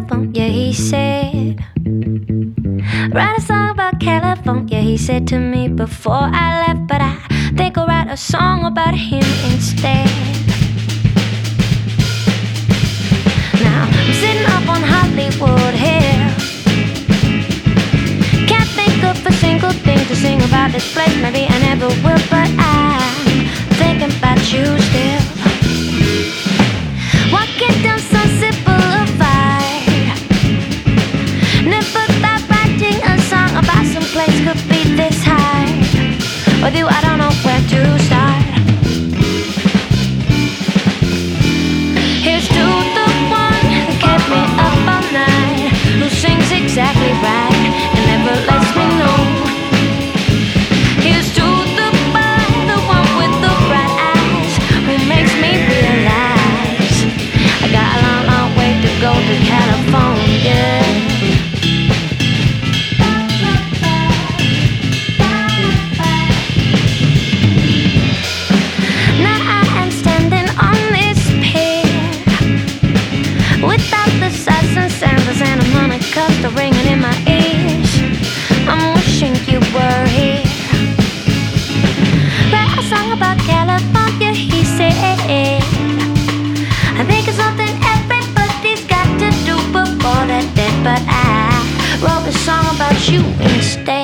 California, he said. Write a song about California, he said to me before I left. But I think I'll write a song about him instead. Now I'm sitting up on Hollywood Hill. Can't think of a single thing to sing about this place. Maybe I never will, but I'm thinking about you still. Walking down Sunset Boulevard, never thought writing a song about some place could be this hard. With you I don't know where to start. Here's to the one who kept me up all night, who sings exactly right and never lets me know. Here's to the boy, the one with the bright eyes, who makes me realize I got a long, long way to go to California. Now I am standing on this pier without the sights and sounds and harmonicas ringing in my ears. I'm wishing you were here. Write a song about California, he said. I think it's something everybody's got to do before they're dead, but I wrote a song about you instead.